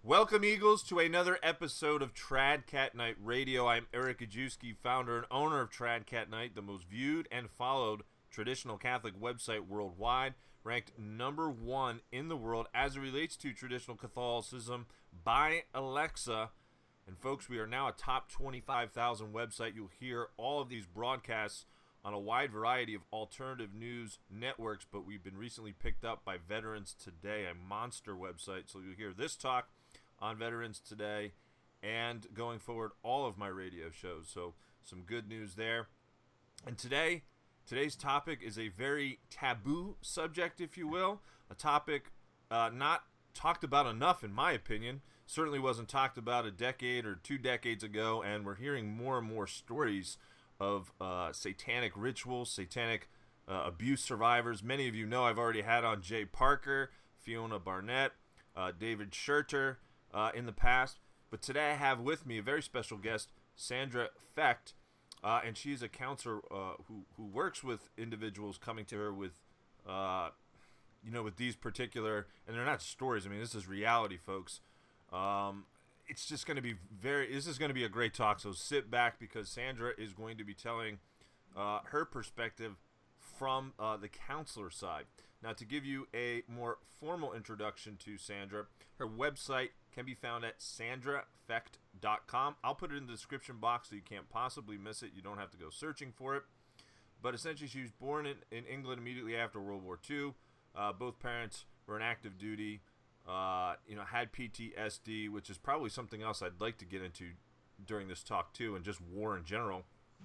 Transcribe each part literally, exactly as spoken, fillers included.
Welcome, Eagles, to another episode of Trad Cat Night Radio. I'm Eric Ajewski, founder and owner of Trad Cat Night, the most viewed and followed traditional Catholic website worldwide, ranked number one in the world as it relates to traditional Catholicism by Alexa. And folks, we are now a top twenty-five thousand website. You'll hear all of these broadcasts on a wide variety of alternative news networks, but we've been recently picked up by Veterans Today, a monster website. So you'll hear this talk on Veterans Today, and going forward, all of my radio shows. So some good news there. And today, today's topic is a very taboo subject, if you will, a topic uh, not talked about enough, in my opinion. Certainly wasn't talked about a decade or two decades ago, and we're hearing more and more stories of uh, satanic rituals, satanic uh, abuse survivors. Many of you know I've already had on Jay Parker, Fiona Barnett, uh, David Scherter, Uh, in the past, but today I have with me a very special guest, Sandra Fecht, uh, and she's a counselor uh, who who works with individuals coming to her with, uh, you know, with these particular, and they're not stories. I mean, this is reality, folks. Um, it's just going to be very. This is going to be a great talk. So sit back, because Sandra is going to be telling uh, her perspective from uh, the counselor side. Now, to give you a more formal introduction to Sandra, her website can be found at sandra fecht dot com. I'll put it in the description box so you can't possibly miss it. You don't have to go searching for it. But essentially, she was born in, in England immediately after World War Two. Uh, both parents were in active duty, uh, you know, had P T S D, which is probably something else I'd like to get into during this talk too, and just war in general.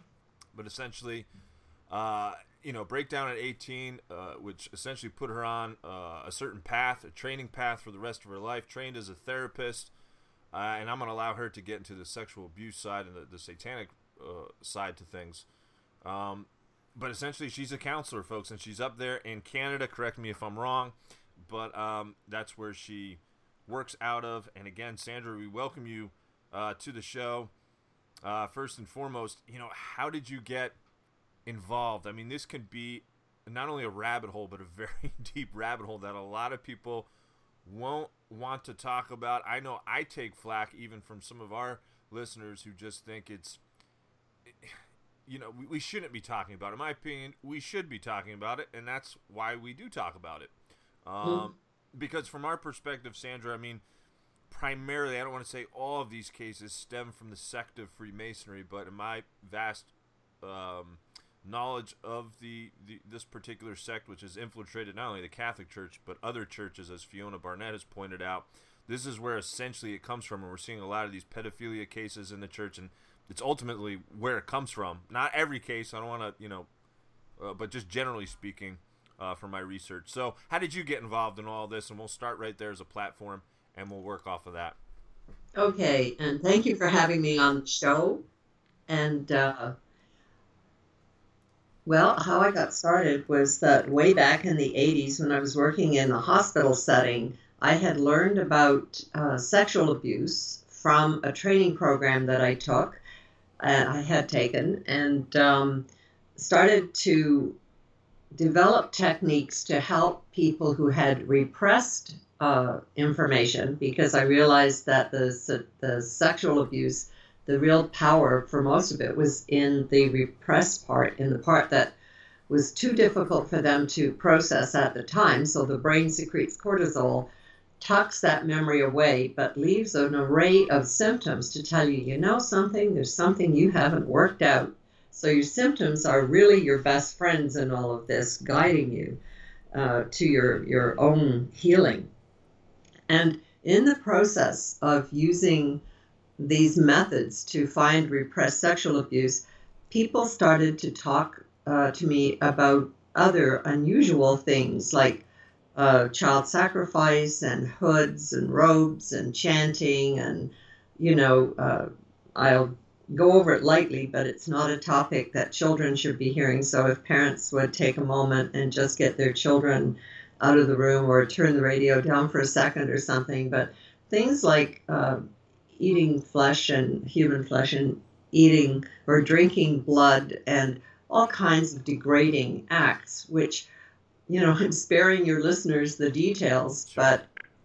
But essentially, uh, you know, breakdown at eighteen, uh, which essentially put her on uh, a certain path, a training path for the rest of her life, trained as a therapist, uh, and I'm going to allow her to get into the sexual abuse side and the, the satanic uh, side to things. Um, but essentially, she's a counselor, folks, and she's up there in Canada. Correct me if I'm wrong, but um, that's where she works out of. And again, Sandra, we welcome you uh, to the show. Uh, first and foremost, you know, how did you get involved? I mean, this can be not only a rabbit hole, but a very deep rabbit hole that a lot of people won't want to talk about. I know I take flack even from some of our listeners who just think it's, you know, we, we shouldn't be talking about it. In my opinion, we should be talking about it, and that's why we do talk about it. Um, mm. Because from our perspective, Sandra, I mean, primarily, I don't want to say all of these cases stem from the sect of Freemasonry, but in my vast um, knowledge of the, the this particular sect, which has infiltrated not only the Catholic Church but other churches, as Fiona Barnett has pointed out, this is where essentially it comes from, and we're seeing a lot of these pedophilia cases in the church, and it's ultimately where it comes from. Not every case, I don't want to, you know, uh, but just generally speaking, uh, from my research. So, how did you get involved in all this? And we'll start right there as a platform, and we'll work off of that. Okay, and thank you for having me on the show. And uh, Well, how I got started was that way back in the eighties, when I was working in a hospital setting, I had learned about uh, sexual abuse from a training program that I took, and I had taken, and um, started to develop techniques to help people who had repressed uh, information, because I realized that the the sexual abuse, the real power for most of it was in the repressed part, in the part that was too difficult for them to process at the time. So the brain secretes cortisol, tucks that memory away, but leaves an array of symptoms to tell you, you know something, there's something you haven't worked out. So your symptoms are really your best friends in all of this, guiding you uh, to your, your own healing. And in the process of using these methods to find repressed sexual abuse, people started to talk uh, to me about other unusual things like uh, child sacrifice and hoods and robes and chanting. And, you know, uh, I'll go over it lightly, but it's not a topic that children should be hearing. So if parents would take a moment and just get their children out of the room or turn the radio down for a second or something. But things like uh, eating flesh and human flesh and eating or drinking blood and all kinds of degrading acts, which, you know, I'm sparing your listeners the details, Sure. but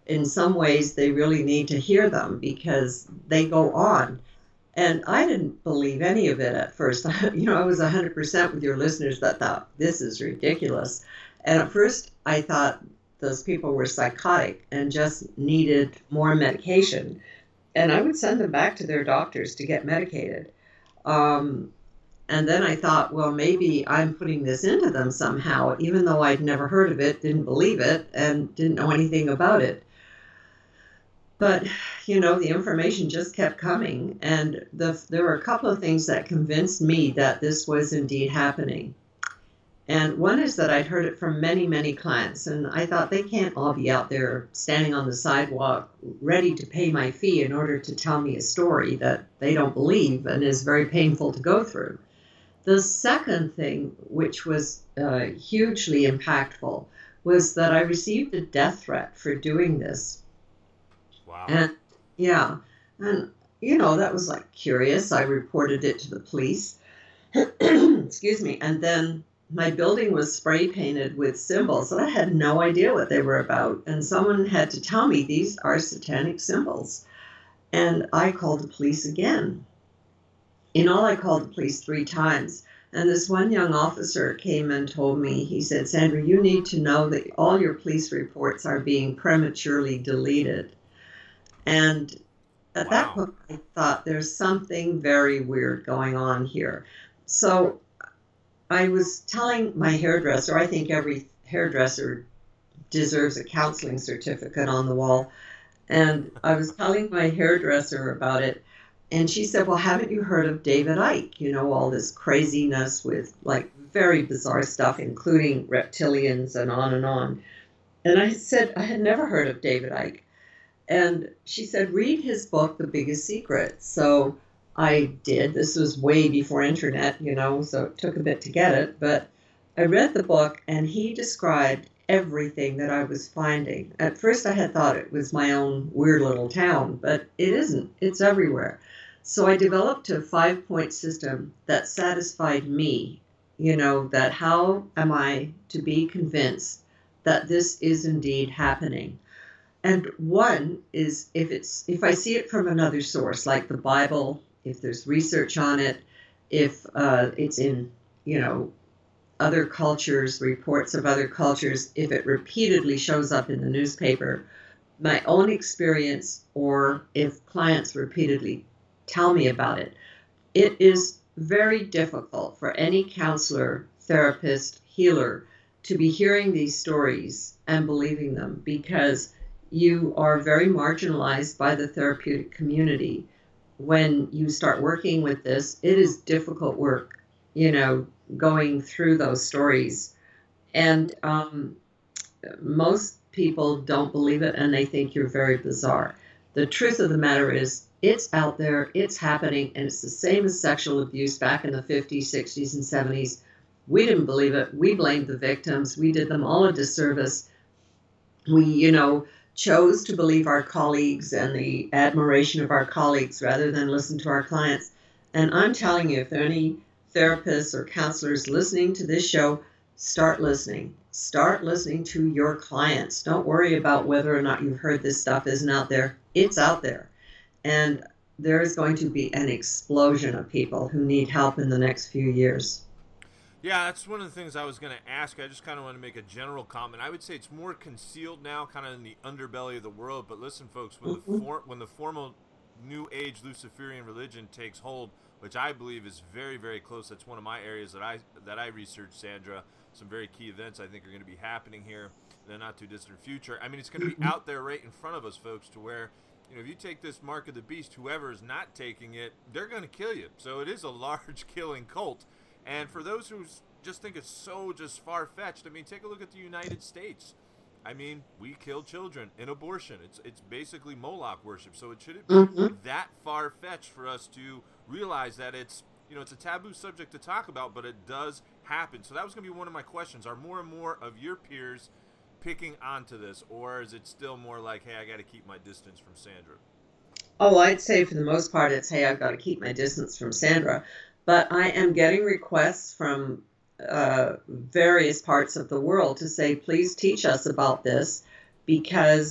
in some ways they really need to hear them because they go on. And I didn't believe any of it at first. You know, I was one hundred percent with your listeners that thought, this is ridiculous. And at first I thought those people were psychotic and just needed more medication. And I would send them back to their doctors to get medicated. Um, and then I thought, well, maybe I'm putting this into them somehow, even though I'd never heard of it, didn't believe it, and didn't know anything about it. But, you know, the information just kept coming. And the, there were a couple of things that convinced me that this was indeed happening. And one is that I'd heard it from many, many clients, and I thought they can't all be out there standing on the sidewalk ready to pay my fee in order to tell me a story that they don't believe and is very painful to go through. The second thing, which was uh, hugely impactful, was that I received a death threat for doing this. Wow. And yeah, and you know, that was like curious. I reported it to the police. Excuse me. And then my building was spray painted with symbols and I had no idea what they were about. And someone had to tell me these are satanic symbols. And I called the police again. In all, I called the police three times. And this one young officer came and told me, he said, Sandra, you need to know that all your police reports are being prematurely deleted. And at Wow. that point, I thought there's something very weird going on here. So I was telling my hairdresser, I think every hairdresser deserves a counseling certificate on the wall. And I was telling my hairdresser about it. And she said, well, haven't you heard of David Icke? You know, all this craziness with like very bizarre stuff, including reptilians and on and on. And I said, I had never heard of David Icke. And she said, read his book, The Biggest Secret. So I did. This was way before internet, you know, so it took a bit to get it. But I read the book and he described everything that I was finding. At first I had thought it was my own weird little town, but it isn't. It's everywhere. So I developed a five-point system that satisfied me, you know, that how am I to be convinced that this is indeed happening? And one is if it's if I see it from another source, like the Bible, if there's research on it, if uh, it's in, you know, other cultures, reports of other cultures, if it repeatedly shows up in the newspaper, my own experience, or if clients repeatedly tell me about it, it is very difficult for any counselor, therapist, healer to be hearing these stories and believing them because you are very marginalized by the therapeutic community. When you start working with this, it is difficult work, you know, going through those stories. And um, most people don't believe it and they think you're very bizarre. The truth of the matter is it's out there, it's happening, and it's the same as sexual abuse back in the fifties, sixties, and seventies. We didn't believe it. We blamed the victims. We did them all a disservice. We, you know, chose to believe our colleagues and the admiration of our colleagues rather than listen to our clients. And I'm telling you, if there are any therapists or counselors listening to this show, start listening. Start listening to your clients. Don't worry about whether or not you've heard this stuff isn't out there. It's out there. And there is going to be an explosion of people who need help in the next few years. Yeah, that's one of the things I was going to ask. I just kind of want to make a general comment. I would say it's more concealed now, kind of in the underbelly of the world. But listen, folks, when Mm-hmm. the for, when the formal New Age Luciferian religion takes hold, which I believe is very, very close. That's one of my areas that I that I research, Sandra. Some very key events I think are going to be happening here in the not too distant future. I mean, it's going to be out there right in front of us, folks, to where, you know, if you take this mark of the beast, whoever is not taking it, they're going to kill you. So it is a large killing cult. And for those who just think it's so just far-fetched, I mean, take a look at the United States. I mean, we kill children in abortion. It's it's basically Moloch worship. So it shouldn't be Mm-hmm. that far-fetched for us to realize that it's, you know, it's a taboo subject to talk about, but it does happen. So that was going to be one of my questions. Are more and more of your peers picking onto this, or is it still more like, hey, I got to keep my distance from Sandra? Oh, I'd say for the most part, it's, hey, I've got to keep my distance from Sandra. But I am getting requests from uh, various parts of the world to say, please teach us about this, because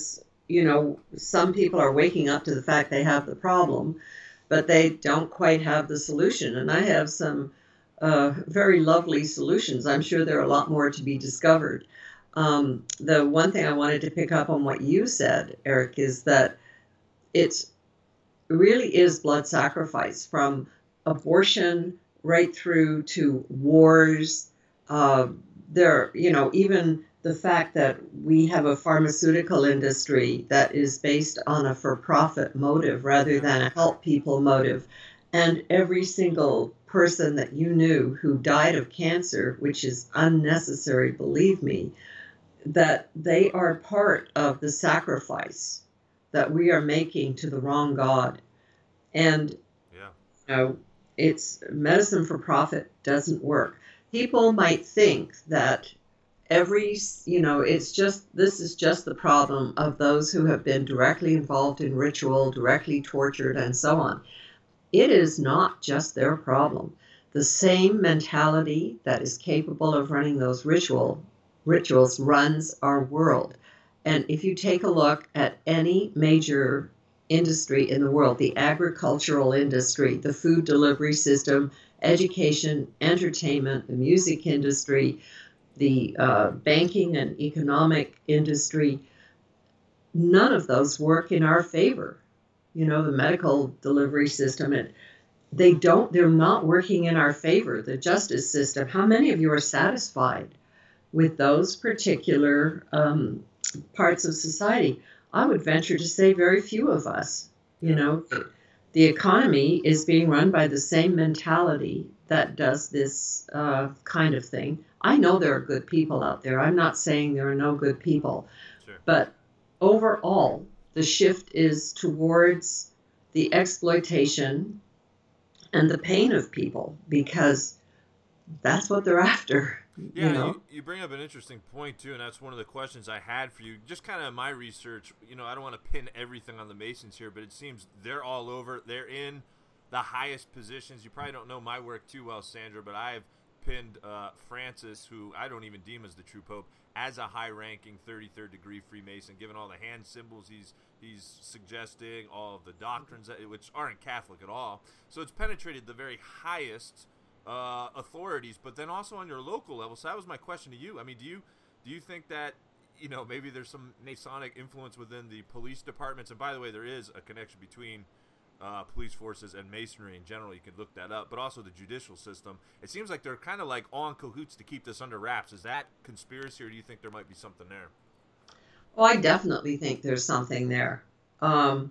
you know, some people are waking up to the fact they have the problem, but they don't quite have the solution. And I have some uh, very lovely solutions. I'm sure there are a lot more to be discovered. Um, the one thing I wanted to pick up on what you said, Eric, is that it's really is blood sacrifice, from abortion right through to wars. Uh, there, you know, even the fact that we have a pharmaceutical industry that is based on a for-profit motive rather than a help people motive. And every single person that you knew who died of cancer, which is unnecessary, believe me, that they are part of the sacrifice that we are making to the wrong God. And, yeah. you know, it's medicine for profit doesn't work. People might think that every, you know, it's just, this is just the problem of those who have been directly involved in ritual, directly tortured, and so on. It is not just their problem. The same mentality that is capable of running those ritual rituals runs our world. And if you take a look at any major industry in the world, the agricultural industry, the food delivery system, education, entertainment, the music industry, the uh, banking and economic industry, none of those work in our favor. You know, the medical delivery system, and they don't, they're not working in our favor. The justice system, how many of you are satisfied with those particular um, parts of society? I would venture to say very few of us. You know, the economy is being run by the same mentality that does this uh, kind of thing. I know there are good people out there. I'm not saying there are no good people. Sure. But overall, the shift is towards the exploitation and the pain of people, because that's what they're after. Yeah, you know? you, you bring up an interesting point, too, and that's one of the questions I had for you. Just kind of my research, you know, I don't want to pin everything on the Masons here, but it seems they're all over. They're in the highest positions. You probably don't know my work too well, Sandra, but I've pinned uh, Francis, who I don't even deem as the true Pope, as a high-ranking thirty-third degree Freemason, given all the hand symbols he's he's suggesting, all of the doctrines, that, which aren't Catholic at all. So it's penetrated the very highest Uh, authorities, but then also on your local level. So that was my question to you. I mean, do you do you think that, you know, maybe there's some Masonic influence within the police departments? And by the way, there is a connection between uh, police forces and Masonry in general. You can look that up. But also the judicial system. It seems like they're kind of like on cahoots to keep this under wraps. Is that conspiracy, or do you think there might be something there? Well, I definitely think there's something there. Um,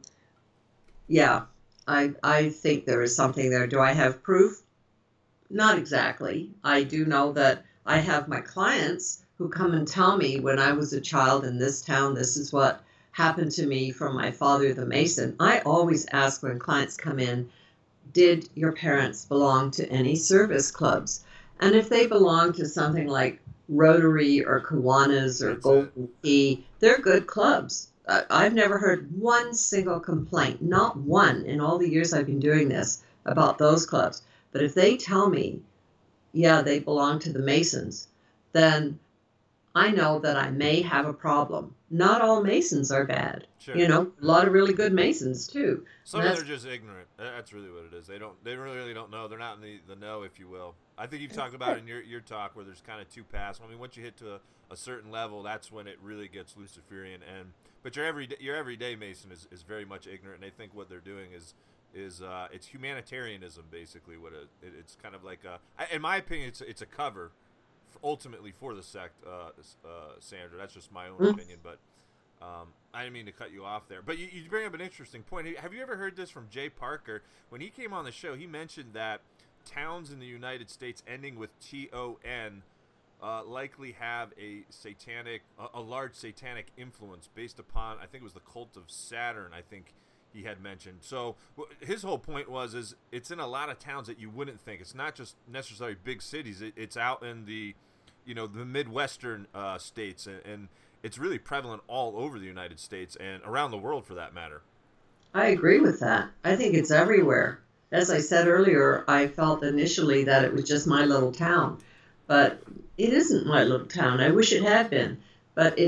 yeah, I I think there is something there. Do I have proof? Not exactly. I do know that I have my clients who come and tell me, when I was a child in this town, this is what happened to me from my father, the Mason. I always ask when clients come in, did your parents belong to any service clubs? And if they belong to something like Rotary or Kiwanis or That's Golden Key, they're good clubs. Uh, I've never heard one single complaint, not one, in all the years I've been doing this, about those clubs. But if they tell me, yeah, they belong to the Masons, then I know that I may have a problem. Not all Masons are bad. Sure. You know, a lot of really good Masons too. Some of them are just ignorant. That's really what it is. They don't. They really, really don't know. They're not in the, the know, if you will. I think you've talked about it in your, your talk where there's kind of two paths. I mean, once you hit to a, a certain level, that's when it really gets Luciferian. And but your every your everyday Mason is, is very much ignorant, and they think what they're doing is is uh, it's humanitarianism, basically. What it, it, it's kind of like a, in my opinion, it's it's a cover, for, ultimately for the sect, uh, uh, Sandra. That's just my own mm. opinion, but. Um, I didn't mean to cut you off there, but you, you bring up an interesting point. Have you ever heard this from Jay Parker? When he came on the show, he mentioned that towns in the United States ending with T O N uh, likely have a satanic, a, a large satanic influence based upon, I think it was the cult of Saturn, I think he had mentioned. So his whole point was, is it's in a lot of towns that you wouldn't think. It's not just necessarily big cities. It, it's out in the, you know, the Midwestern uh, states, and, and it's really prevalent all over the United States and around the world, for that matter. I agree with that. I think it's everywhere. As I said earlier, I felt initially that it was just my little town, but it isn't my little town. I wish it had been, but it's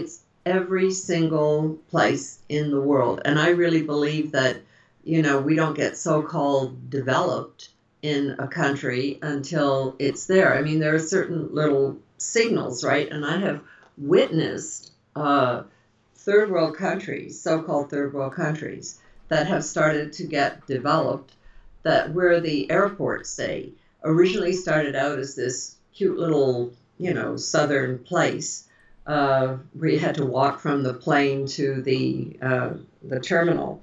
every single place in the world. And I really believe that, you know, we don't get so-called developed in a country until it's there. I mean, there are certain little signals, right? And I have witnessed uh, third world countries, so-called third world countries, that have started to get developed, that where the airports, say, originally started out as this cute little, you know, southern place uh, where you had to walk from the plane to the uh, the terminal,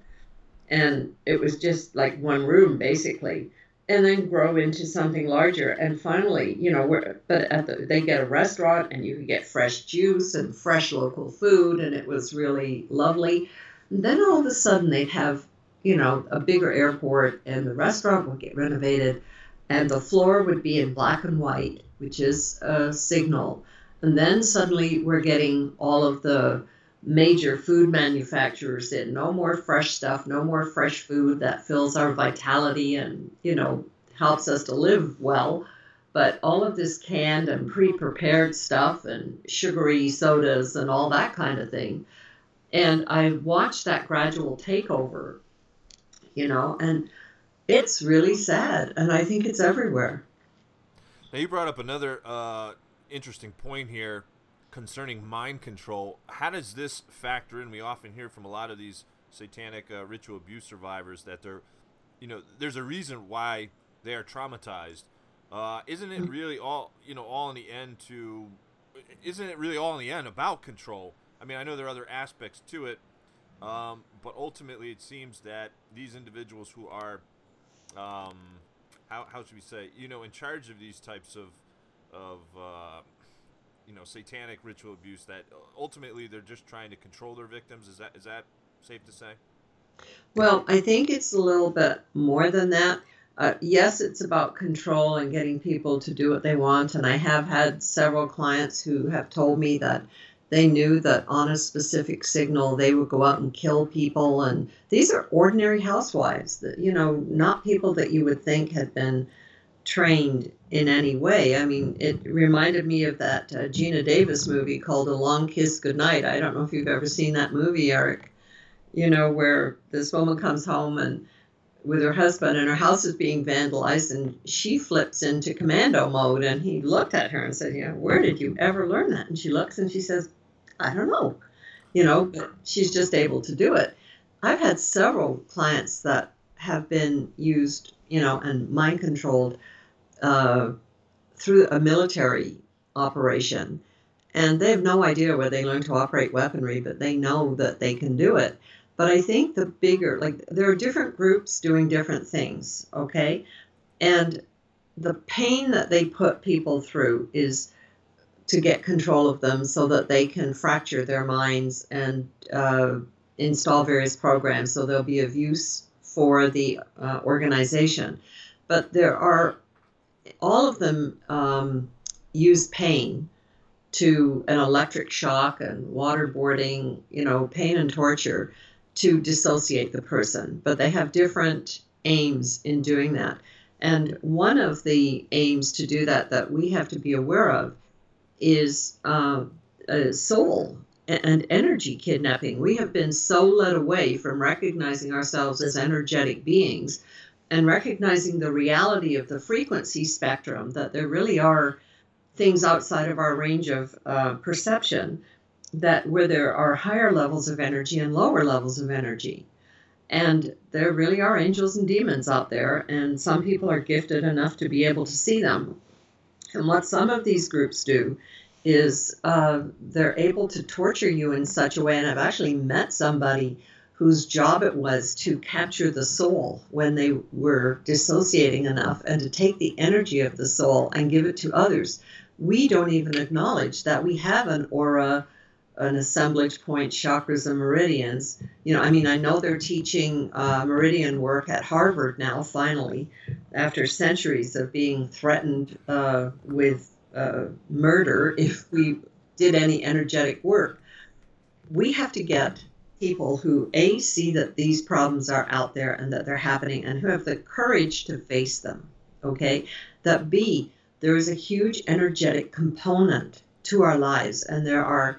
and it was just like one room basically, and then grow into something larger, and finally, you know, where but at the, they get a restaurant, and you could get fresh juice and fresh local food, and it was really lovely. And then all of a sudden they'd have, you know, a bigger airport, and the restaurant would get renovated, and the floor would be in black and white, which is a signal. And then suddenly we're getting all of the major food manufacturers in. No more fresh stuff, no more fresh food that fills our vitality and, you know, helps us to live well. But all of this canned and pre-prepared stuff and sugary sodas and all that kind of thing. And I watched that gradual takeover, you know, and it's really sad. And I think it's everywhere. Now, you brought up another uh, interesting point here concerning mind control. How does this factor in? We often hear from a lot of these satanic uh, ritual abuse survivors that they're, you know, there's a reason why they are traumatized. Uh, isn't it really all, you know, all in the end to, isn't it really all in the end about control? I mean, I know there are other aspects to it, um, but ultimately it seems that these individuals who are, um, how, how should we say, you know, in charge of these types of, of uh, you know, satanic ritual abuse, that ultimately they're just trying to control their victims. Is that is that safe to say? Well, I think it's a little bit more than that. Uh, yes, it's about control and getting people to do what they want. And I have had several clients who have told me that they knew that on a specific signal, they would go out and kill people. And these are ordinary housewives, that, you know, not people that you would think had been trained in any way. I mean, it reminded me of that uh, Gina Davis movie called A Long Kiss Goodnight. I don't know if you've ever seen that movie, Eric, you know, where this woman comes home and with her husband and her house is being vandalized, and she flips into commando mode, and he looked at her and said, you know, where did you ever learn that? And she looks and she says, I don't know, you know, but she's just able to do it. I've had several clients that have been used, you know, and mind controlled uh, through a military operation. And they have no idea where they learned to operate weaponry, but they know that they can do it. But I think the bigger, like, there are different groups doing different things, okay? And the pain that they put people through is to get control of them so that they can fracture their minds and uh, install various programs so they'll be of use for the uh, organization. But there are, all of them um, use pain to an electric shock and waterboarding, you know, pain and torture to dissociate the person. But they have different aims in doing that. And one of the aims to do that that we have to be aware of is uh, a soul and energy kidnapping. We have been so led away from recognizing ourselves as energetic beings and recognizing the reality of the frequency spectrum, that there really are things outside of our range of uh, perception, that where there are higher levels of energy and lower levels of energy. And there really are angels and demons out there, and some people are gifted enough to be able to see them. And what some of these groups do is uh, they're able to torture you in such a way, and I've actually met somebody whose job it was to capture the soul when they were dissociating enough and to take the energy of the soul and give it to others. We don't even acknowledge that we have an aura, an assemblage point, chakras, and meridians. You know, I mean, I know they're teaching uh, meridian work at Harvard now, finally, after centuries of being threatened uh, with uh, murder if we did any energetic work. We have to get people who, A, see that these problems are out there and that they're happening and who have the courage to face them, okay? That, B, there is a huge energetic component to our lives, and there are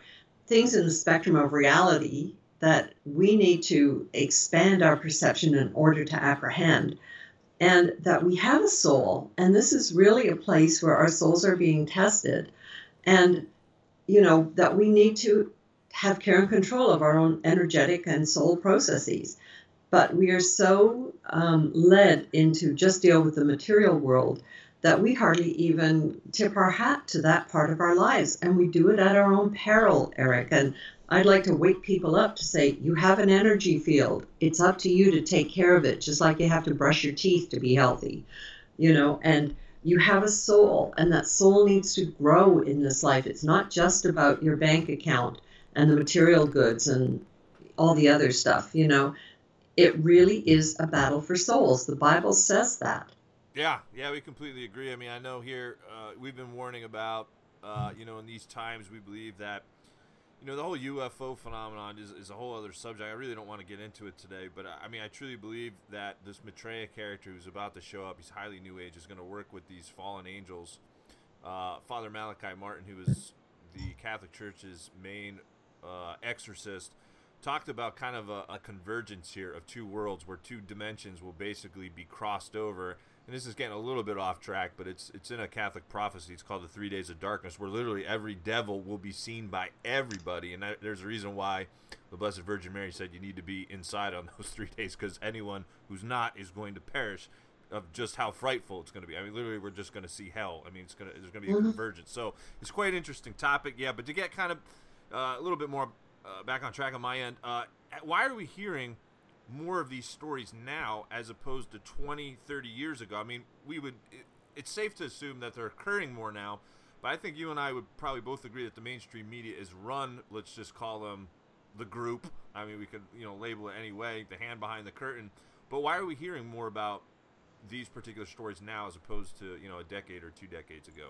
things in the spectrum of reality that we need to expand our perception in order to apprehend, and that we have a soul, and this is really a place where our souls are being tested, and you know that we need to have care and control of our own energetic and soul processes. But we are so um, led into just deal with the material world that we hardly even tip our hat to that part of our lives. And we do it at our own peril, Eric. And I'd like to wake people up to say, you have an energy field. It's up to you to take care of it, just like you have to brush your teeth to be healthy, you know, and you have a soul, and that soul needs to grow in this life. It's not just about your bank account and the material goods and all the other stuff, you know. It really is a battle for souls. The Bible says that. Yeah, yeah, we completely agree. I mean, I know here uh, we've been warning about, uh, you know, in these times we believe that, you know, the whole U F O phenomenon is, is a whole other subject. I really don't want to get into it today, but I mean, I truly believe that this Maitreya character who's about to show up, he's highly New Age, is going to work with these fallen angels. Uh, Father Malachi Martin, who is the Catholic Church's main uh, exorcist, talked about kind of a, a convergence here of two worlds where two dimensions will basically be crossed over. And this is getting a little bit off track, but it's it's in a Catholic prophecy. It's called the Three Days of Darkness, where literally every devil will be seen by everybody. And that, there's a reason why the Blessed Virgin Mary said you need to be inside on those three days, because anyone who's not is going to perish of just how frightful it's going to be. I mean, literally, we're just going to see hell. I mean, it's going to there's going to be a Mm-hmm. convergence. So it's quite an interesting topic, yeah. But to get kind of uh, a little bit more uh, back on track on my end, uh, why are we hearing more of these stories now as opposed to twenty, thirty years ago? I mean, we would it, it's safe to assume that they're occurring more now, but I think you and I would probably both agree that the mainstream media is run, let's just call them the group. I mean, we could, you know, label it any way, the hand behind the curtain. But why are we hearing more about these particular stories now as opposed to, you know, a decade or two decades ago?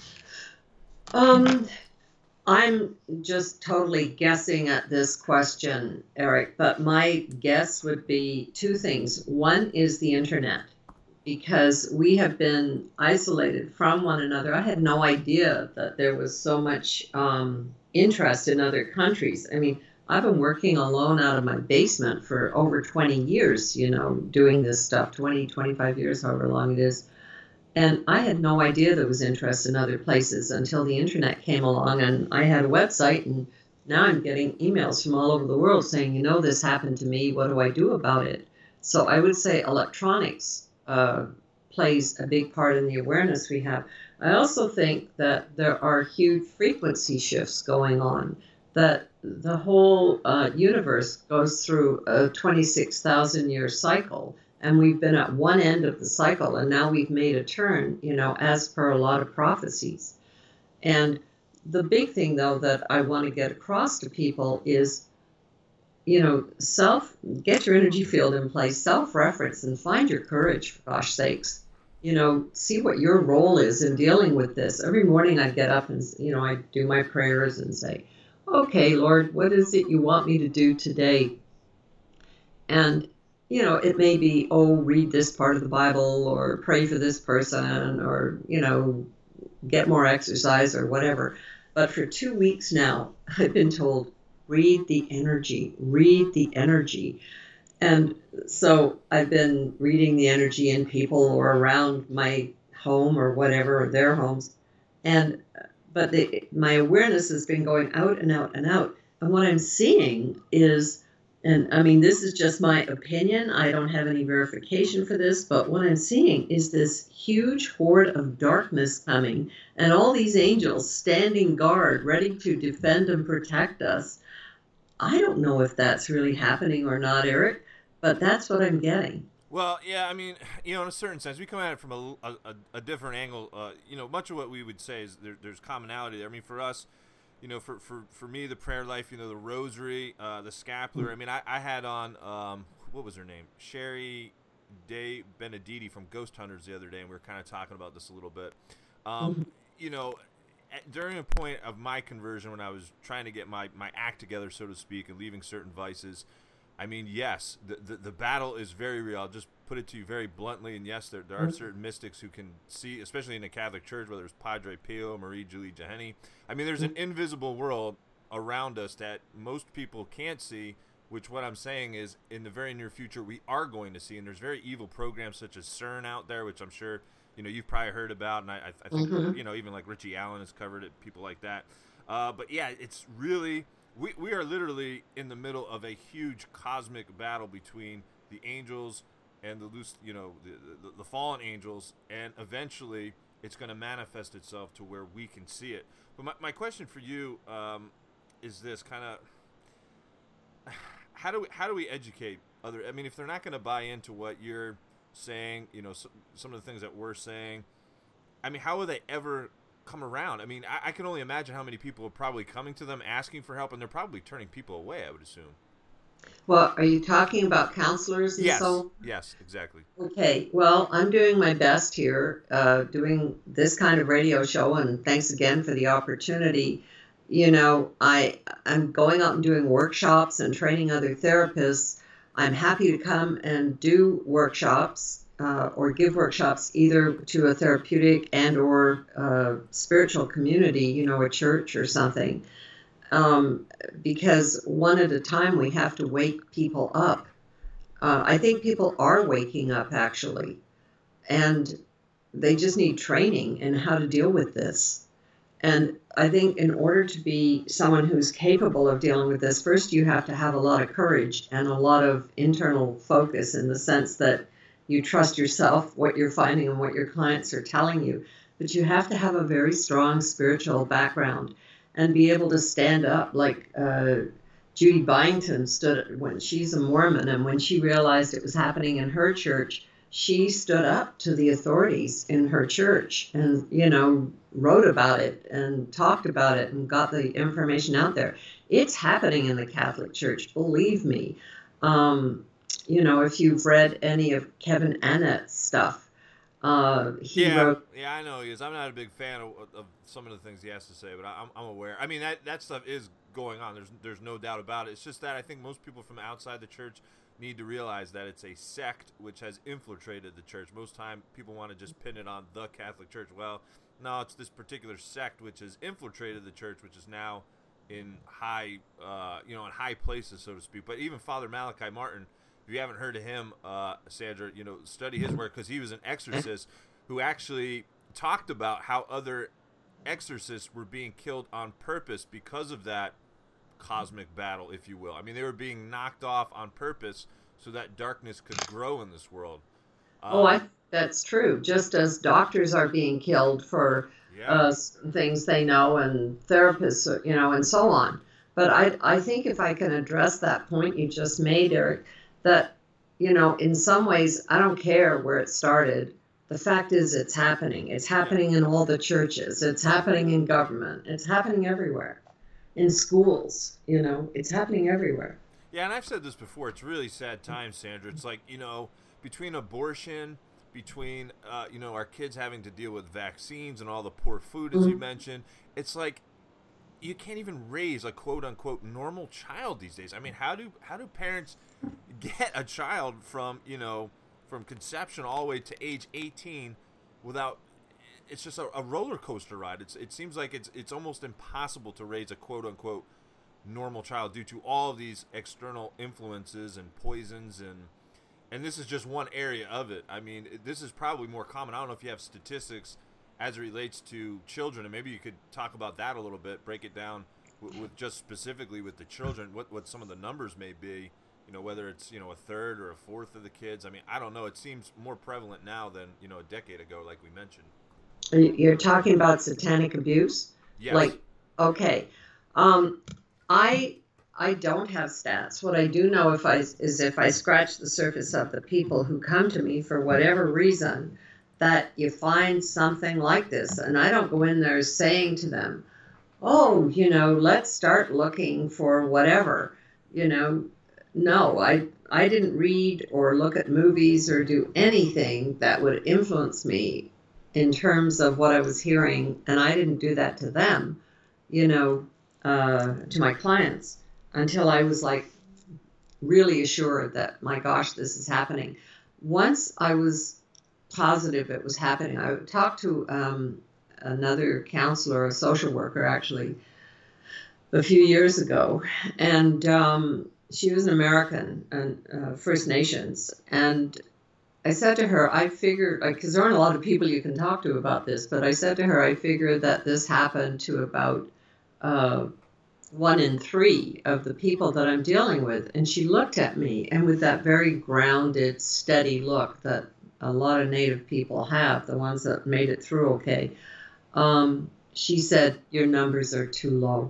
Um, I'm just totally guessing at this question, Eric, but my guess would be two things. One is the internet, because we have been isolated from one another. I had no idea that there was so much um, interest in other countries. I mean, I've been working alone out of my basement for over twenty years, you know, doing this stuff, twenty, twenty-five years, however long it is. And I had no idea there was interest in other places until the internet came along, and I had a website, and now I'm getting emails from all over the world saying, you know, this happened to me. What do I do about it? So I would say electronics uh, plays a big part in the awareness we have. I also think that there are huge frequency shifts going on, that the whole uh, universe goes through a twenty-six thousand year cycle. And we've been at one end of the cycle, and now we've made a turn, you know, as per a lot of prophecies. And the big thing, though, that I want to get across to people is, you know, self, get your energy field in place, self-reference, and find your courage, for gosh sakes. You know, see what your role is in dealing with this. Every morning I get up and, you know, I do my prayers and say, okay, Lord, what is it you want me to do today? And you know, it may be, oh, read this part of the Bible, or pray for this person, or, you know, get more exercise or whatever. But for two weeks now, I've been told, read the energy, read the energy. And so I've been reading the energy in people or around my home or whatever, or their homes. And, but the, my awareness has been going out and out and out. And what I'm seeing is, and I mean, this is just my opinion. I don't have any verification for this, but what I'm seeing is this huge horde of darkness coming, and all these angels standing guard, ready to defend and protect us. I don't know if that's really happening or not, Eric, but that's what I'm getting. Well, yeah, I mean, you know, in a certain sense, we come at it from a, a, a different angle. Uh, you know, much of what we would say is there, there's commonality there. I mean, for us, you know, for, for, for me, the prayer life, you know, the rosary, uh, the scapular. I mean, I, I had on, um, what was her name? Sherry Day Benedetti from Ghost Hunters the other day, and we were kind of talking about this a little bit. Um, you know, at, during a point of my conversion when I was trying to get my, my act together, so to speak, and leaving certain vices, I mean, yes, the, the, the battle is very real. I'll just put it to you very bluntly, and yes, there, there are certain mystics who can see, especially in the Catholic Church, whether it's Padre Pio, Marie Julie Jeheni. I mean, there's an invisible world around us that most people can't see, which what I'm saying is in the very near future we are going to see. And there's very evil programs such as CERN out there, which I'm sure, you know, you've probably heard about. And I, I think, mm-hmm. you know, even like Richie Allen has covered it, people like that. Uh, but yeah, it's really, we, we are literally in the middle of a huge cosmic battle between the angels and the loose, you know, the, the, the fallen angels. And eventually it's going to manifest itself to where we can see it. But my, my question for you um, is this kind of, how do we, how do we educate other, I mean, if they're not going to buy into what you're saying, you know, so, some of the things that we're saying, I mean, how will they ever come around? I mean, I, I can only imagine how many people are probably coming to them asking for help, and they're probably turning people away, I would assume. Well, are you talking about counselors and yes. so? Yes, exactly. Okay, well, I'm doing my best here, uh, doing this kind of radio show, and thanks again for the opportunity. You know, I, I'm going out and doing workshops and training other therapists. I'm happy to come and do workshops uh, or give workshops either to a therapeutic and or uh, spiritual community, you know, a church or something. Um, because one at a time we have to wake people up. Uh, I think people are waking up, actually, and they just need training in how to deal with this. And I think in order to be someone who's capable of dealing with this, first you have to have a lot of courage and a lot of internal focus in the sense that you trust yourself, what you're finding and what your clients are telling you. But you have to have a very strong spiritual background and be able to stand up like uh, Judy Byington stood when she's a Mormon, and when she realized it was happening in her church, she stood up to the authorities in her church and, you know, wrote about it and talked about it and got the information out there. It's happening in the Catholic Church, believe me. Um, you know, if you've read any of Kevin Annett's stuff, uh, he yeah, wrote... Yeah, I know he is. I'm not a big fan of, of some of the things he has to say, but I'm, I'm aware. I mean, that, that stuff is going on. There's there's no doubt about it. It's just that I think most people from outside the church need to realize that it's a sect which has infiltrated the church. Most time people want to just pin it on the Catholic Church. Well, no, it's this particular sect which has infiltrated the church, which is now in high, uh, you know, in high places, so to speak. But even Father Malachi Martin, if you haven't heard of him, uh, Sandra, you know, study his work, because he was an exorcist who actually talked about how other exorcists were being killed on purpose because of that cosmic battle, if you will. I mean, they were being knocked off on purpose so that darkness could grow in this world. Um, oh, I, that's true. Just as doctors are being killed for yeah. uh, things they know, and therapists, you know, and so on. But I, I think if I can address that point you just made, Eric, that, you know, in some ways, I don't care where it started. The fact is it's happening. It's happening in all the churches. It's happening in government. It's happening everywhere. In schools, you know, it's happening everywhere. Yeah, and I've said this before. It's really sad times, Sandra. It's like, you know, between abortion, between, uh, you know, our kids having to deal with vaccines and all the poor food, as mm-hmm. you mentioned, it's like you can't even raise a quote-unquote normal child these days. I mean, how do how do parents get a child from, you know, from conception all the way to age eighteen without... It's just a, a roller coaster ride. It's it seems like it's it's almost impossible to raise a quote unquote normal child due to all of these external influences and poisons, and and this is just one area of it. I mean, this is probably more common. I don't know if you have statistics as it relates to children, and maybe you could talk about that a little bit, break it down with, with just specifically with the children, what what some of the numbers may be. You know, whether it's, you know, a third or a fourth of the kids. I mean, I don't know. It seems more prevalent now than, you know, a decade ago, like we mentioned. You're talking about satanic abuse? Yes. Like, okay. Um, I I don't have stats. What I do know if I is if I scratch the surface of the people who come to me for whatever reason, that you find something like this. And I don't go in there saying to them, oh, you know, let's start looking for whatever. You know, no, I I didn't read or look at movies or do anything that would influence me in terms of what I was hearing, and I didn't do that to them, you know, uh, to my clients, until I was like really assured that, my gosh, this is happening. Once I was positive it was happening, I talked to um, another counselor, a social worker actually, a few years ago, and um, she was an American and uh, First Nations. And I said to her, I figured, because there aren't a lot of people you can talk to about this, but I said to her, I figured that this happened to about uh, one in three of the people that I'm dealing with. And she looked at me, and with that very grounded, steady look that a lot of Native people have, the ones that made it through okay, um, she said, your numbers are too low.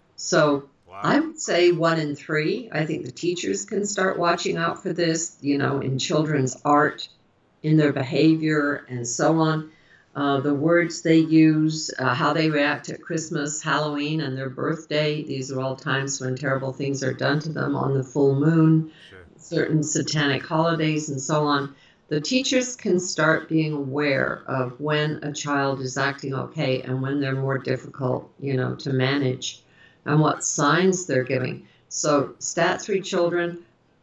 So Wow. I would say one in three. I think the teachers can start watching out for this, you know, in children's art, in their behavior, and so on. Uh, the words they use, uh, how they react at Christmas, Halloween, and their birthday. These are all times when terrible things are done to them on the full moon, Sure. certain satanic holidays, and so on. The teachers can start being aware of when a child is acting okay and when they're more difficult, you know, to manage, and what signs they're giving. So stat three children,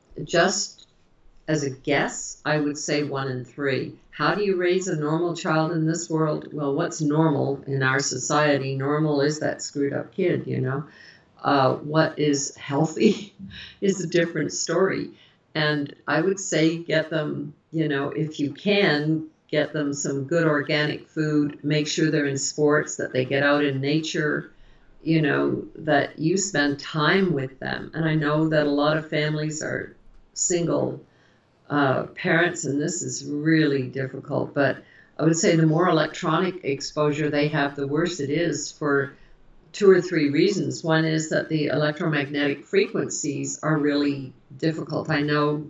just as a guess, I would say one in three. How do you raise a normal child in this world? Well, what's normal in our society? Normal is that screwed up kid, you know. Uh, what is healthy is a different story. And I would say get them, you know, if you can, get them some good organic food, make sure they're in sports, that they get out in nature, you know, that you spend time with them. And I know that a lot of families are single uh, parents, and this is really difficult. But I would say the more electronic exposure they have, the worse it is for two or three reasons. One is that the electromagnetic frequencies are really difficult. I know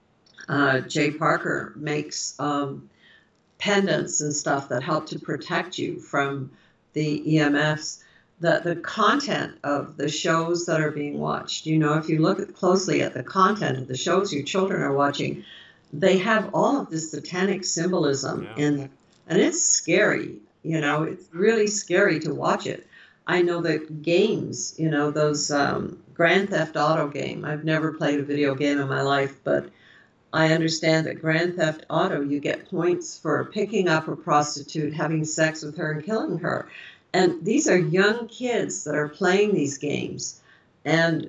uh, Jay Parker makes um, pendants and stuff that help to protect you from the E M Fs. The, the content of the shows that are being watched, you know, if you look at, closely at the content of the shows your children are watching, they have all of this satanic symbolism Yeah. in them. And it's scary, you know, it's really scary to watch it. I know that games, you know, those um, Grand Theft Auto game, I've never played a video game in my life, but I understand that Grand Theft Auto, you get points for picking up a prostitute, having sex with her, and killing her. And these are young kids that are playing these games. And,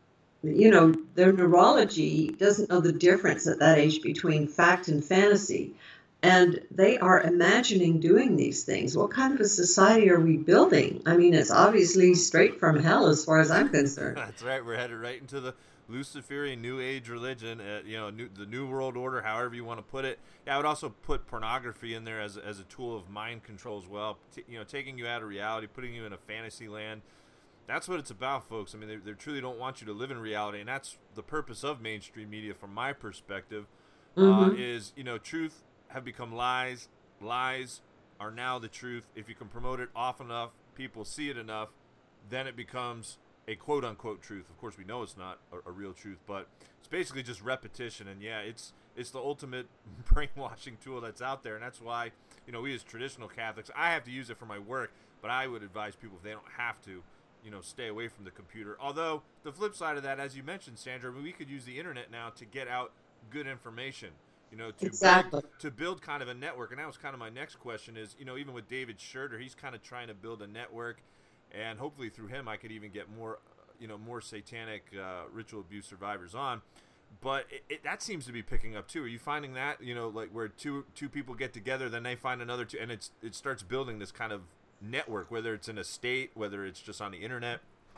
you know, their neurology doesn't know the difference at that age between fact and fantasy. And they are imagining doing these things. What kind of a society are we building? I mean, it's obviously straight from hell as far as I'm concerned. That's right. We're headed right into the Luciferian New Age religion, uh, you know, new, the New World Order, however you want to put it. Yeah, I would also put pornography in there as, as a tool of mind control as well. T- you know, taking you out of reality, putting you in a fantasy land. That's what it's about, folks. I mean, they, they truly don't want you to live in reality, and that's the purpose of mainstream media, from my perspective. Mm-hmm. Uh, is you know, truth have become lies. Lies are now the truth. If you can promote it often enough, people see it enough, then it becomes a quote-unquote truth. Of course, we know it's not a, a real truth, but it's basically just repetition. And yeah, it's it's the ultimate brainwashing tool that's out there, and that's why, you know, we as traditional Catholics, I have to use it for my work, but I would advise people, if they don't have to, you know, stay away from the computer. Although the flip side of that, as you mentioned, Sandra, I mean, we could use the internet now to get out good information. You know, to Exactly. build, to build kind of a network. And that was kind of my next question is, you know, even with David Schroeder, he's kind of trying to build a network, and hopefully through him I could even get more, you know, more satanic uh, ritual abuse survivors on. But it, it, that seems to be picking up too. Are you finding that, you know, like where two two people get together, then they find another two, and it's it starts building this kind of network, whether it's in a state, whether it's just on the internet?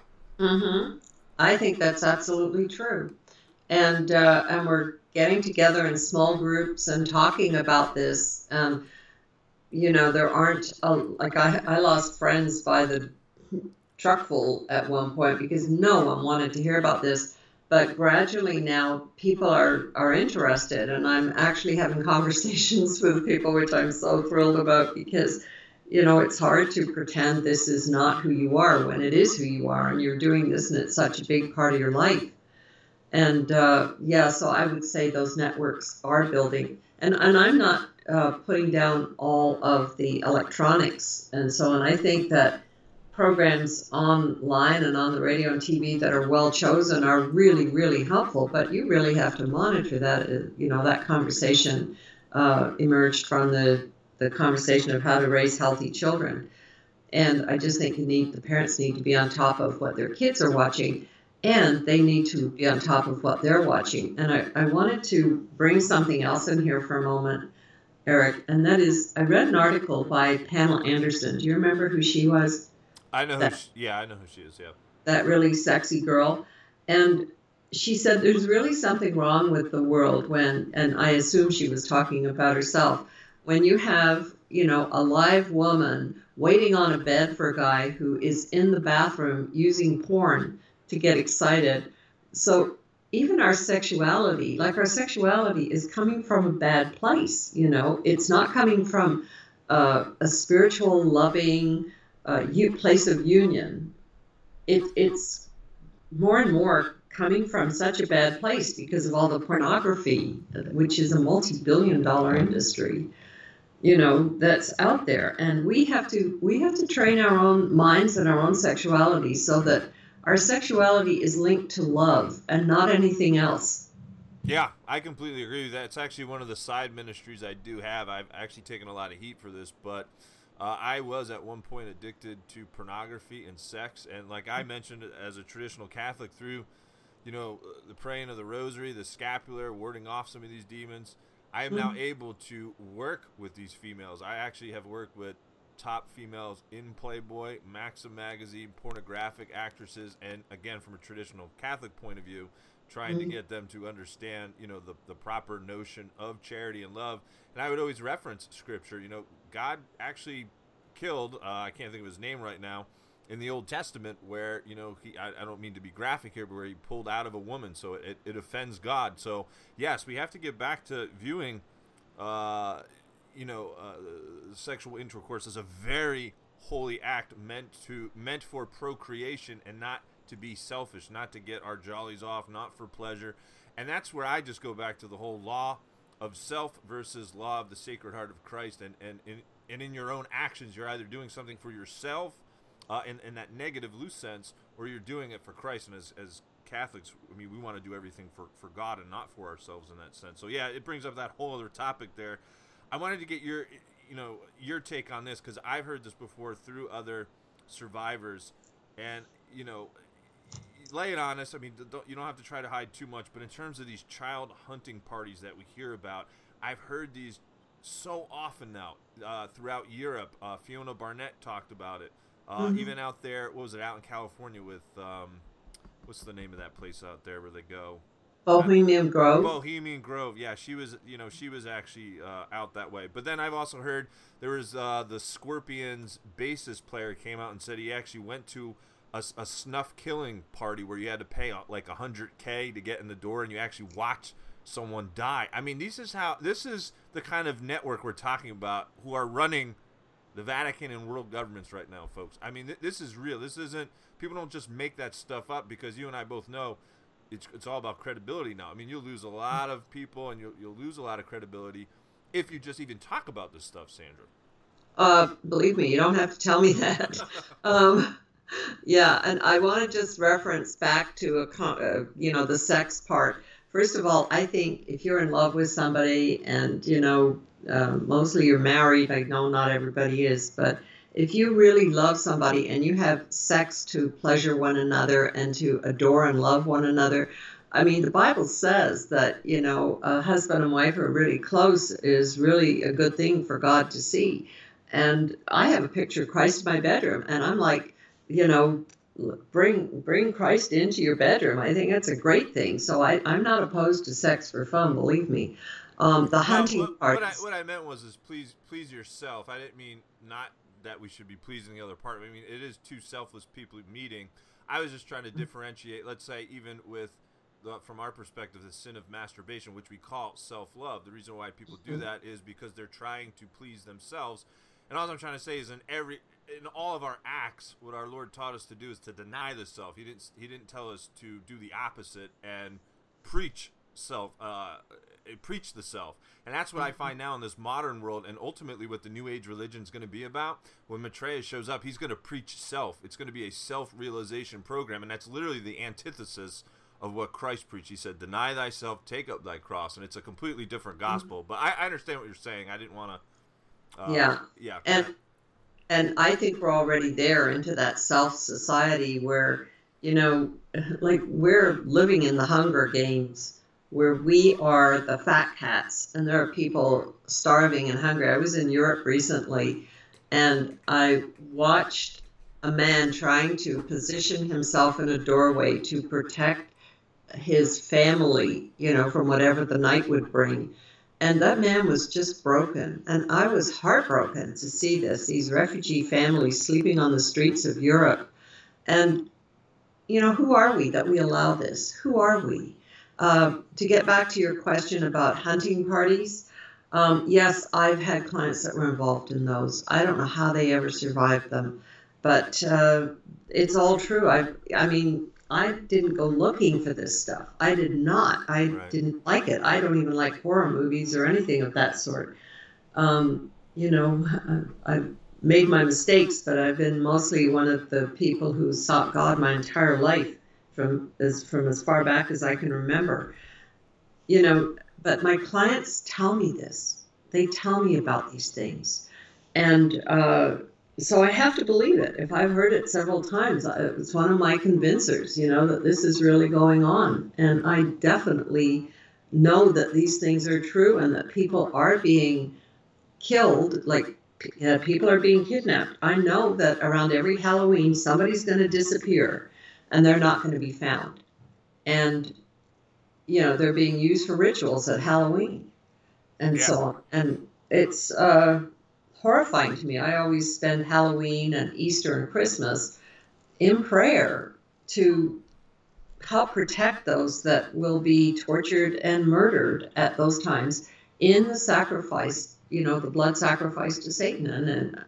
Mm-hmm. I think that's absolutely true. And uh, and we're getting together in small groups and talking about this. Um, you know, there aren't, a, like I, I lost friends by the truckful at one point because no one wanted to hear about this. But gradually now people are, are interested, and I'm actually having conversations with people, which I'm so thrilled about, because, you know, it's hard to pretend this is not who you are when it is who you are, and you're doing this and it's such a big part of your life. And uh, yeah, so I would say those networks are building. And, and I'm not uh, putting down all of the electronics and so on. I think that programs online and on the radio and T V that are well chosen are really, really helpful. But you really have to monitor that. You know, that conversation uh, emerged from the, the conversation of how to raise healthy children. And I just think you need, the parents need to be on top of what their kids are watching, and they need to be on top of what they're watching. And I, I wanted to bring something else in here for a moment, Eric, and that is, I read an article by Pamela Anderson. Do you remember who she was? I know that, who she, yeah, I know who she is, yeah. That really sexy girl. And she said there's really something wrong with the world when, and I assume she was talking about herself, when you have, you know, a live woman waiting on a bed for a guy who is in the bathroom using porn to get excited. So even our sexuality, like our sexuality is coming from a bad place, you know. It's not coming from uh, a spiritual, loving uh, place of union. It, it's more and more coming from such a bad place because of all the pornography, which is a multi-billion dollar industry, you know, that's out there. And we have to we have to train our own minds and our own sexuality so that our sexuality is linked to love and not anything else. Yeah, I completely agree with that. It's actually one of the side ministries I do have. I've actually taken a lot of heat for this, but uh, I was at one point addicted to pornography and sex. And like I mentioned, as a traditional Catholic, through you know, the praying of the rosary, the scapular, warding off some of these demons, I am mm-hmm. now able to work with these females. I actually have worked with top females in Playboy, Maxim magazine, pornographic actresses, and again, from a traditional Catholic point of view, trying mm-hmm. to get them to understand, you know, the, the proper notion of charity and love. And I would always reference scripture. You know, God actually killed, uh, I can't think of his name right now, in the Old Testament, where, you know, he, I, I don't mean to be graphic here, but where he pulled out of a woman, so it, it offends God. So, yes, we have to get back to viewing, uh, you know, uh, sexual intercourse as a very holy act meant to meant for procreation and not to be selfish, not to get our jollies off, not for pleasure. And that's where I just go back to the whole law of self versus law of the Sacred Heart of Christ. And, and, and, and in your own actions, you're either doing something for yourself, Uh, in, in that negative loose sense, or you're doing it for Christ. And as, as Catholics, I mean, we want to do everything for, for God and not for ourselves in that sense. So yeah, it brings up that whole other topic there. I wanted to get your, you know, your take on this, because I've heard this before through other survivors, and, you know, lay it on us. I mean, don't, you don't have to try to hide too much, but in terms of these child hunting parties that we hear about, I've heard these so often now uh, throughout Europe. Uh, Fiona Barnett talked about it. Uh, mm-hmm. Even out there, what was it, out in California with, um, what's the name of that place out there where they go? Bohemian uh, Grove. Bohemian Grove, yeah. She was, you know, she was actually uh, out that way. But then I've also heard there was uh, the Scorpions bassist player came out and said he actually went to a, a snuff killing party where you had to pay like one hundred K to get in the door, and you actually watch someone die. I mean, this is how, this is the kind of network we're talking about, who are running the Vatican and world governments right now, folks. I mean, th- this is real. This isn't, people don't just make that stuff up, because you and I both know it's it's all about credibility now. I mean, you'll lose a lot of people, and you'll, you'll lose a lot of credibility if you just even talk about this stuff, Sandra. Uh, believe me, you don't have to tell me that. um, yeah, and I want to just reference back to, a, uh, you know, the sex part. First of all, I think if you're in love with somebody and, you know, uh, mostly you're married, I know not everybody is, but if you really love somebody and you have sex to pleasure one another and to adore and love one another, I mean, the Bible says that, you know, a husband and wife are really close is really a good thing for God to see. And I have a picture of Christ in my bedroom, and I'm like, you know, bring bring Christ into your bedroom. I think that's a great thing. So I, I'm not opposed to sex for fun, believe me. Um, the hunting no, what, part. What I, what I meant was is please please yourself. I didn't mean not that we should be pleasing the other part. I mean, it is two selfless people meeting. I was just trying to differentiate, let's say, even with, the, from our perspective, the sin of masturbation, which we call self-love. The reason why people do that is because they're trying to please themselves. And all I'm trying to say is in every, in all of our acts, what our Lord taught us to do is to deny the self. He didn't, he didn't tell us to do the opposite and preach self, uh, preach the self. And that's what I find now in this modern world, and ultimately what the New Age religion is going to be about. When Maitreya shows up, he's going to preach self. It's going to be a self-realization program, and that's literally the antithesis of what Christ preached. He said, deny thyself, take up thy cross, and it's a completely different gospel. But I, I understand what you're saying. I didn't want to... Uh, yeah. Yeah. And And I think we're already there into that self society where, you know, like we're living in the Hunger Games where we are the fat cats and there are people starving and hungry. I was in Europe recently and I watched a man trying to position himself in a doorway to protect his family, you know, from whatever the night would bring. And that man was just broken. And I was heartbroken to see this, these refugee families sleeping on the streets of Europe. And, you know, who are we that we allow this? Who are we? Uh, to get back to your question about hunting parties, um, yes, I've had clients that were involved in those. I don't know how they ever survived them, but uh, it's all true. I, I mean, I didn't go looking for this stuff. I did not. I right. didn't like it. I don't even like horror movies or anything of that sort. Um, you know, I, I've made my mistakes, but I've been mostly one of the people who sought God my entire life from as from as far back as I can remember. You know, but my clients tell me this. They tell me about these things. And uh, so I have to believe it. If I've heard it several times, it's one of my convincers, you know, that this is really going on. And I definitely know that these things are true and that people are being killed, like uh, people are being kidnapped. I know that around every Halloween, somebody's going to disappear and they're not going to be found. And, you know, they're being used for rituals at Halloween and yeah. so on. And it's... Uh, horrifying to me. I always spend Halloween and Easter and Christmas in prayer to help protect those that will be tortured and murdered at those times in the sacrifice, you know, the blood sacrifice to Satan. And, and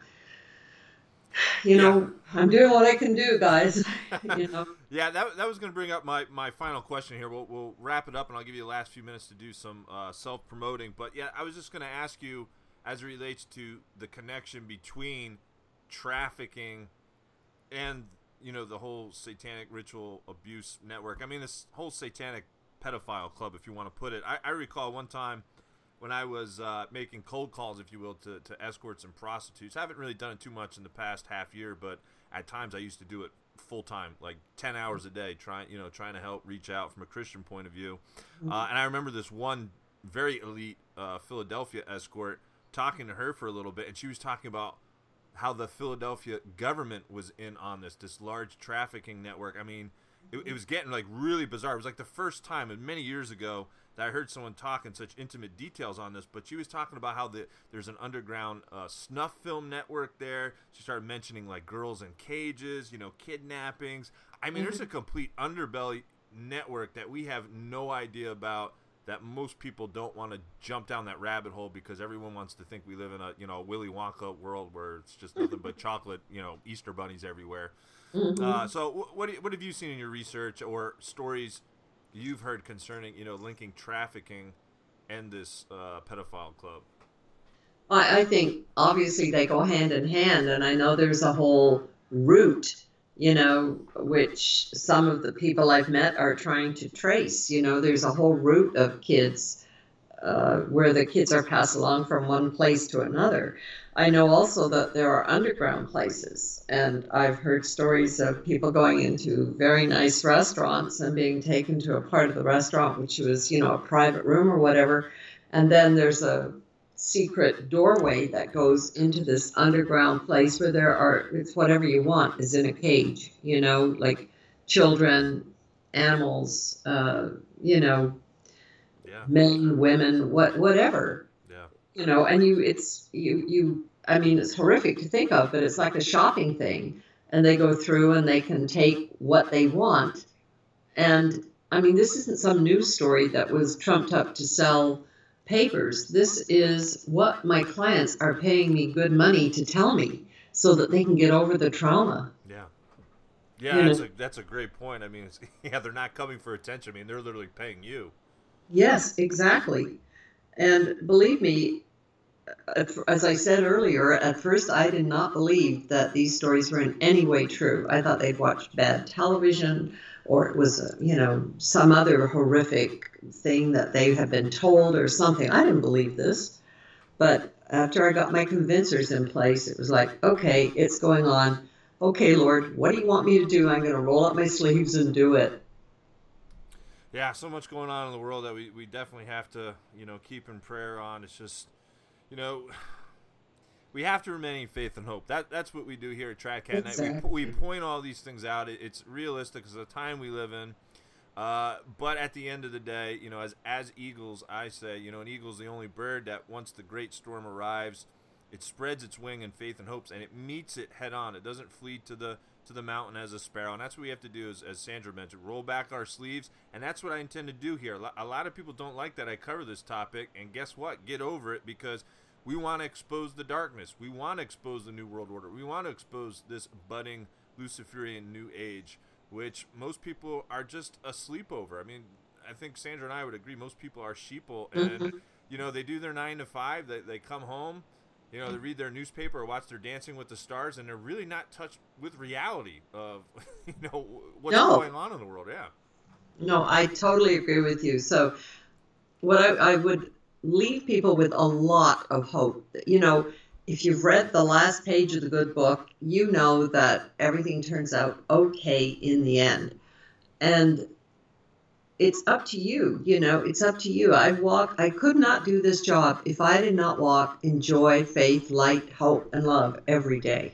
you know, yeah. I'm doing what I can do, guys. You know. Yeah, that that was going to bring up my, my final question here. We'll we'll wrap it up, and I'll give you the last few minutes to do some uh, self-promoting. But yeah, I was just going to ask you, as it relates to the connection between trafficking and, you know, the whole satanic ritual abuse network. I mean, this whole satanic pedophile club, if you want to put it. I, I recall one time when I was uh, making cold calls, if you will, to, to escorts and prostitutes. I haven't really done it too much in the past half year, but at times I used to do it full time, like ten hours a day, trying, you know, trying to help reach out from a Christian point of view. Uh, and I remember this one very elite uh, Philadelphia escort talking to her for a little bit, and she was talking about how the Philadelphia government was in on this, this large trafficking network. I mean, it, it was getting like really bizarre. It was like the first time in many years ago that I heard someone talk in such intimate details on this, but she was talking about how the, there's an underground uh, snuff film network there. She started mentioning like girls in cages, you know, kidnappings. I mean, mm-hmm. there's a complete underbelly network that we have no idea about, that most people don't want to jump down that rabbit hole because everyone wants to think we live in a, you know, Willy Wonka world where it's just nothing but chocolate, you know, Easter bunnies everywhere. Mm-hmm. Uh, so what what have you seen in your research or stories you've heard concerning, you know, linking trafficking and this uh, pedophile club? I, I think obviously they go hand in hand, and I know there's a whole route, you know, which some of the people I've met are trying to trace. You know, there's a whole route of kids uh, where the kids are passed along from one place to another. I know also that there are underground places, and I've heard stories of people going into very nice restaurants and being taken to a part of the restaurant which was, you know, a private room or whatever, and then there's a secret doorway that goes into this underground place where there are, it's whatever you want is in a cage, you know, like children, animals, uh, you know, yeah. men, women, what, whatever, yeah. you know, and you, it's, you, you, I mean, it's horrific to think of, but it's like a shopping thing, and they go through and they can take what they want. And I mean, this isn't some news story that was trumped up to sell papers. This is what my clients are paying me good money to tell me so that they can get over the trauma. Yeah. Yeah, you that's know? a that's a great point. I mean, it's, yeah, they're not coming for attention. I mean, they're literally paying you. Yes, exactly. And believe me, as I said earlier, at first I did not believe that these stories were in any way true. I thought they'd watched bad television, or it was, you know, some other horrific thing that they had been told or something. I didn't believe this. But after I got my convincers in place, it was like, okay, it's going on. Okay, Lord, what do you want me to do? I'm going to roll up my sleeves and do it. Yeah, so much going on in the world that we, we definitely have to, you know, keep in prayer on. It's just, you know, we have to remain in faith and hope. That That's what we do here at Trad Cat Exactly. Night. We, we point all these things out. It, it's realistic because of the time we live in. Uh, but at the end of the day, you know, as as eagles, I say, you know, an eagle's the only bird that once the great storm arrives, it spreads its wing in faith and hopes, and it meets it head on. It doesn't flee to the to the mountain as a sparrow, and that's what we have to do, as, as Sandra mentioned, roll back our sleeves, and that's what I intend to do here. A lot of people don't like that I cover this topic, and guess what? Get over it, because we want to expose the darkness. We want to expose the New World Order. We want to expose this budding Luciferian New Age, which most people are just asleep over. I mean, I think Sandra and I would agree most people are sheeple, and, mm-hmm. you know, they do their nine to five, they, they come home, you know, they read their newspaper or watch their Dancing with the Stars, and they're really not touched with reality of, you know, what's no. going on in the world. Yeah. No, I totally agree with you. So what I, I would leave people with a lot of hope. You know, if you've read the last page of the good book, you know that everything turns out okay in the end. And it's up to you, you know, it's up to you. I walk, I could not do this job if I did not walk in joy, faith, light, hope, and love every day.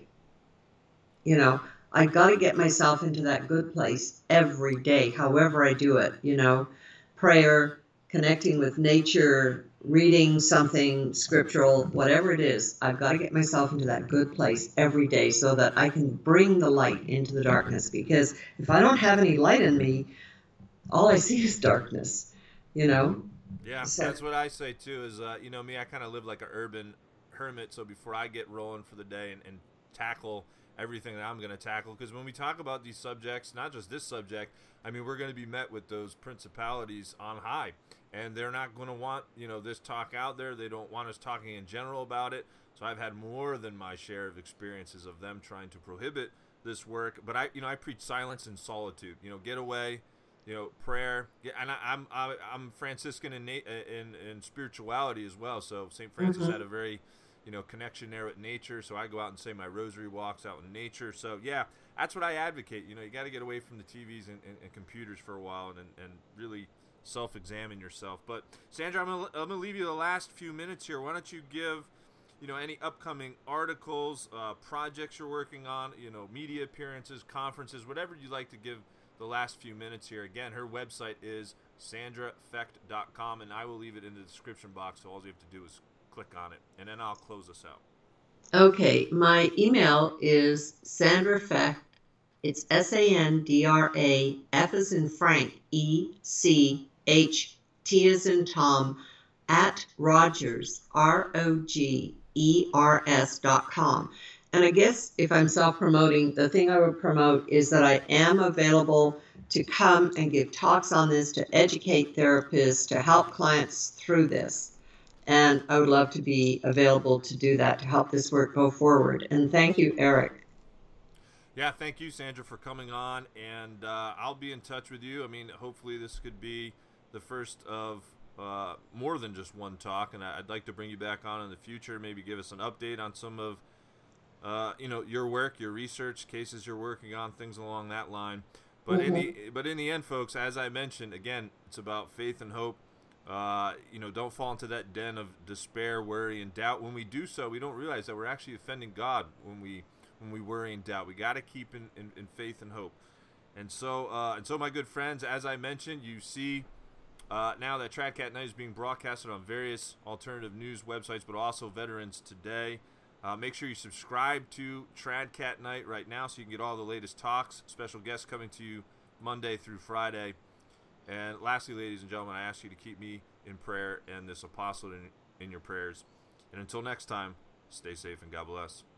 You know, I got to get myself into that good place every day, however I do it, you know, prayer, connecting with nature, reading something scriptural, whatever it is. I've got to get myself into that good place every day so that I can bring the light into the darkness. Because if I don't have any light in me, all I see is darkness, you know? Yeah, so, that's what I say too is, uh, you know, me, I kind of live like an urban hermit. So before I get rolling for the day and, and tackle everything that I'm going to tackle, because when we talk about these subjects, not just this subject, I mean, we're going to be met with those principalities on high, and they're not going to want, you know, this talk out there. They don't want us talking in general about it. So I've had more than my share of experiences of them trying to prohibit this work. But I, you know, I preach silence and solitude, you know, get away, you know, prayer. And I, I'm, I, I'm Franciscan in, in, in spirituality as well. So Saint Francis mm-hmm. had a very, you know, connection there with nature. So I go out and say my rosary walks out in nature. So yeah, that's what I advocate. You know, you got to get away from the T Vs and, and, and computers for a while and, and really self-examine yourself. But Sandra, I'm gonna, I'm gonna leave you the last few minutes here. Why don't you give, you know, any upcoming articles, uh, projects you're working on, you know, media appearances, conferences, whatever you'd like to give the last few minutes here. Again, her website is sandra fecht dot com, and I will leave it in the description box, so all you have to do is click on it, and then I'll close us out. Okay, my email is Sandra Fecht. It's S A N D R A, F as in Frank, E C H T as in Tom, at Rogers, R O G E R S dot com. And I guess if I'm self-promoting, the thing I would promote is that I am available to come and give talks on this, to educate therapists, to help clients through this. And I would love to be available to do that, to help this work go forward. And thank you, Eric. Yeah, thank you, Sandra, for coming on. And uh, I'll be in touch with you. I mean, hopefully this could be the first of uh, more than just one talk. And I'd like to bring you back on in the future, maybe give us an update on some of Uh, you know, your work, your research, cases you're working on, things along that line. But mm-hmm. in the but in the end, folks, as I mentioned, again, it's about faith and hope. Uh, you know, don't fall into that den of despair, worry, and doubt. When we do so, we don't realize that we're actually offending God when we when we worry and doubt. We got to keep in, in, in faith and hope. And so, uh, and so, my good friends, as I mentioned, you see uh, now that Trad Cat Night is being broadcasted on various alternative news websites, but also Veterans Today. Uh, make sure you subscribe to Trad Cat Night right now so you can get all the latest talks, special guests coming to you Monday through Friday. And lastly, ladies and gentlemen, I ask you to keep me in prayer and this apostle in, in your prayers. And until next time, stay safe and God bless.